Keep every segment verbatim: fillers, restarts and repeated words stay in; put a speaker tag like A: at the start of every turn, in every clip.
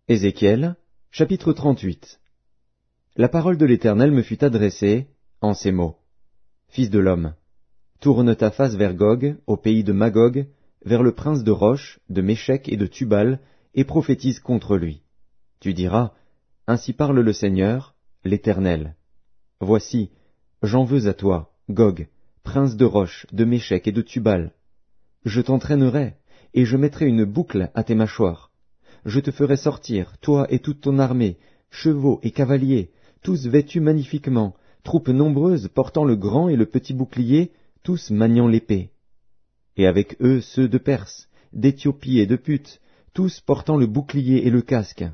A: Ézéchiel, chapitre trente-huit. La parole de l'Éternel me fut adressée en ces mots. Fils de l'homme, tourne ta face vers Gog, au pays de Magog, vers le prince de Roche, de Méchec et de Tubal, et prophétise contre lui. Tu diras, ainsi parle le Seigneur, l'Éternel. Voici, j'en veux à toi, Gog, prince de Roche, de Méchec et de Tubal. Je t'entraînerai, et je mettrai une boucle à tes mâchoires. Je te ferai sortir, toi et toute ton armée, chevaux et cavaliers, tous vêtus magnifiquement, troupes nombreuses portant le grand et le petit bouclier, tous maniant l'épée. Et avec eux ceux de Perse, d'Éthiopie et de Put, tous portant le bouclier et le casque.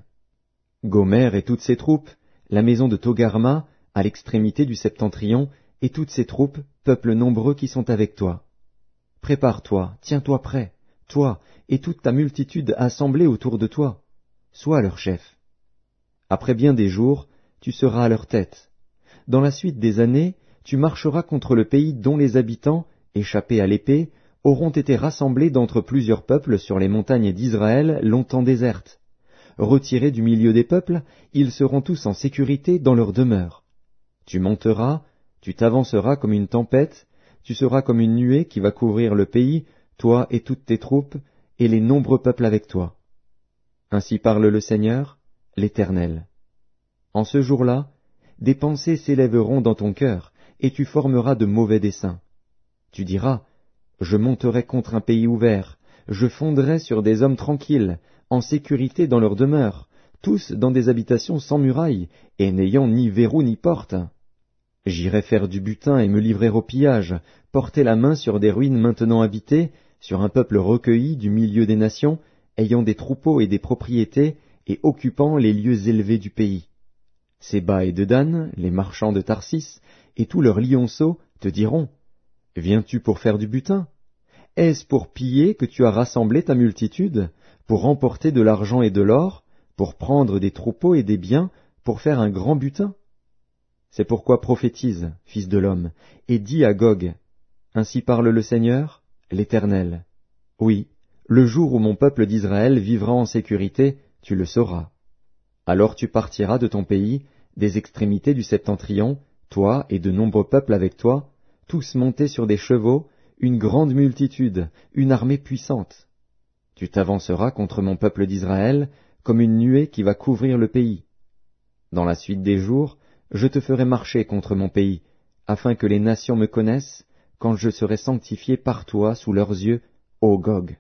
A: Gomer et toutes ses troupes, la maison de Togarma, à l'extrémité du septentrion, et toutes ses troupes, peuple nombreux qui sont avec toi. Prépare-toi, tiens-toi prêt, toi et toute ta multitude assemblée autour de toi. Sois leur chef. Après bien des jours, tu seras à leur tête. Dans la suite des années, tu marcheras contre le pays dont les habitants, échappés à l'épée, auront été rassemblés d'entre plusieurs peuples sur les montagnes d'Israël longtemps désertes. Retirés du milieu des peuples, ils seront tous en sécurité dans leur demeure. Tu monteras, tu t'avanceras comme une tempête, tu seras comme une nuée qui va couvrir le pays, toi et toutes tes troupes, et les nombreux peuples avec toi. Ainsi parle le Seigneur, l'Éternel. En ce jour-là, des pensées s'élèveront dans ton cœur, et tu formeras de mauvais desseins. Tu diras, je monterai contre un pays ouvert, je fonderai sur des hommes tranquilles, en sécurité dans leur demeure, tous dans des habitations sans murailles, et n'ayant ni verrou ni porte. J'irai faire du butin et me livrer au pillage, porter la main sur des ruines maintenant habitées, sur un peuple recueilli du milieu des nations, ayant des troupeaux et des propriétés, et occupant les lieux élevés du pays. Séba et Dedan, les marchands de Tarsis, et tous leurs lionceaux te diront, « Viens-tu pour faire du butin? Est-ce pour piller que tu as rassemblé ta multitude, pour remporter de l'argent et de l'or, pour prendre des troupeaux et des biens, pour faire un grand butin? C'est pourquoi prophétise, fils de l'homme, et dis à Gog, « Ainsi parle le Seigneur, l'Éternel. Oui, le jour où mon peuple d'Israël vivra en sécurité, tu le sauras. Alors tu partiras de ton pays, des extrémités du septentrion, toi et de nombreux peuples avec toi, tous montés sur des chevaux, une grande multitude, une armée puissante. Tu t'avanceras contre mon peuple d'Israël, comme une nuée qui va couvrir le pays. Dans la suite des jours, je te ferai marcher contre mon pays, afin que les nations me connaissent, quand je serai sanctifié par toi sous leurs yeux, ô Gog.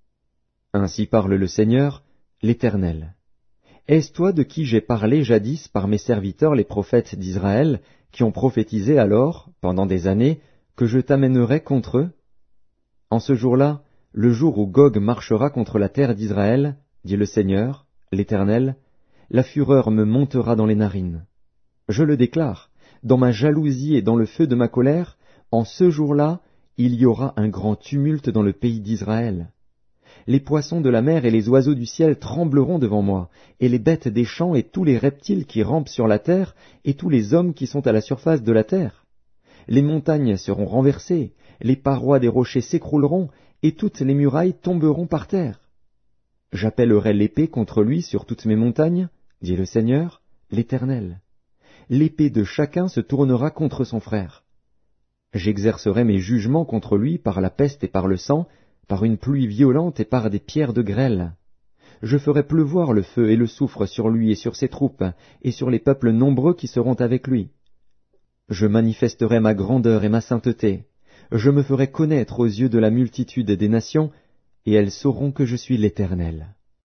A: Ainsi parle le Seigneur, l'Éternel. Est-ce toi de qui j'ai parlé jadis par mes serviteurs les prophètes d'Israël, qui ont prophétisé alors, pendant des années, que je t'amènerai contre eux? En ce jour-là, le jour où Gog marchera contre la terre d'Israël, dit le Seigneur, l'Éternel, la fureur me montera dans les narines. Je le déclare, dans ma jalousie et dans le feu de ma colère, en ce jour-là, il y aura un grand tumulte dans le pays d'Israël. Les poissons de la mer et les oiseaux du ciel trembleront devant moi, et les bêtes des champs et tous les reptiles qui rampent sur la terre, et tous les hommes qui sont à la surface de la terre. Les montagnes seront renversées, les parois des rochers s'écrouleront, et toutes les murailles tomberont par terre. J'appellerai l'épée contre lui sur toutes mes montagnes, dit le Seigneur, l'Éternel. L'épée de chacun se tournera contre son frère. J'exercerai mes jugements contre lui par la peste et par le sang, par une pluie violente et par des pierres de grêle. Je ferai pleuvoir le feu et le soufre sur lui et sur ses troupes, et sur les peuples nombreux qui seront avec lui. Je manifesterai ma grandeur et ma sainteté. Je me ferai connaître aux yeux de la multitude des nations, et elles sauront que je suis l'Éternel.